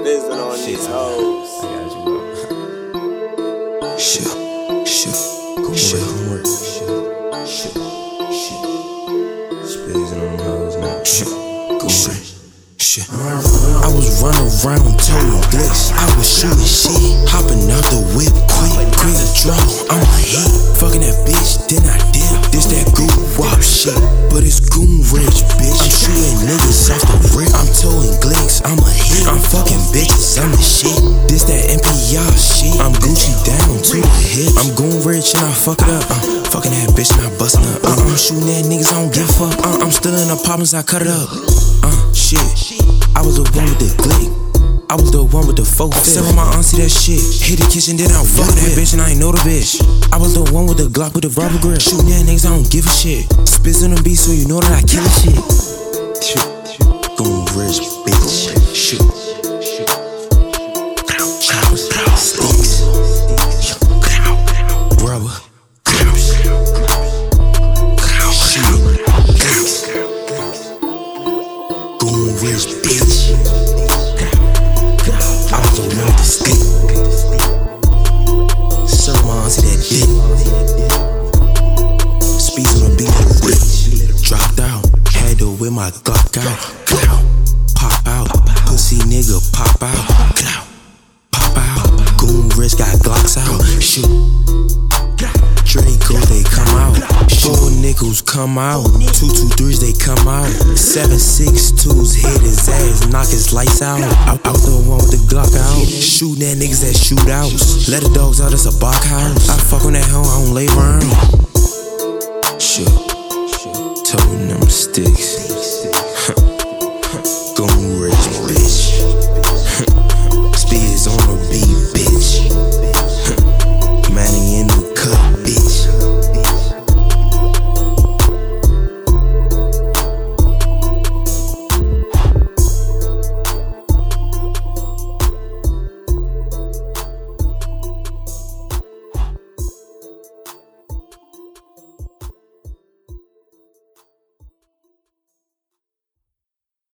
Spizzing on these hoes. I got you, bro. Shit. Go homework. Shit. Spizzing on hoes, man. Go shit. I was running around toting glicks. I was shooting shit, hopping out the whip, quick draw. I'm a hit, fucking that bitch, then I dip. This that goon wop shit, but it's goon rich, bitch. I'm shooting niggas off the rip. I'm toting glicks, I'm a hit. I'm fucking bitches, I'm the shit. This that NPR shit. I'm Gucci down to the hip. I'm goon rich and I fuck it up. Fucking that bitch and I bustin' up. I'm shooting at niggas, I don't give a fuck. I'm still in apartments, I cut it up. Shit. I was the one with the glick. I was the one with the faux fit. Said with my auntie that shit. Hit the kitchen, then I fuck that bitch and I ain't know the bitch. I was the one with the Glock with the rubber grip. Shooting at niggas, I don't give a shit. Spits on the beat so you know that I kill a shit. Goon rich, bitch. Shoot. Choppers, sticks. Rubber. Rich bitch. I was the one with the stick. So on to that dick. Speeds on the beat like a whip. Dropped out, had to whip my Glock out. Pop out, pussy nigga pop out. Pop out, goon rich got Glocks out. Shoot. Draco, they come out. 4 nickels come out. 223s, they come out. 7.62s hit his ass, knock his lights out. I was the one with the Glock out. Shooting at niggas that shoot outs. Let the dogs out, it's a bark house. I fuck on that hoe, I don't lay around. Toting them sticks.